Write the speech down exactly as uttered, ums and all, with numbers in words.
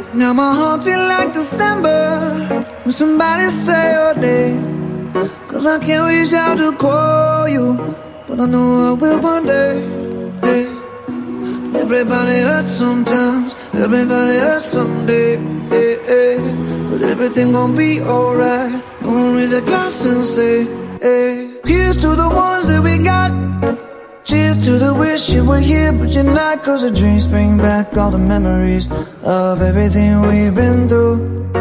Now my heart feel like December when somebody say your name. Cause I can't reach out to call you, but I know I will one day. Hey. Everybody hurts sometimes, everybody hurts someday. Hey, hey. But everything gon' be alright. Gonna raise a glass and say, hey. Here's to the ones that we got. Cheers to the wish you were here but you're not. Cause the dreams bring back all the memories of everything we've been through.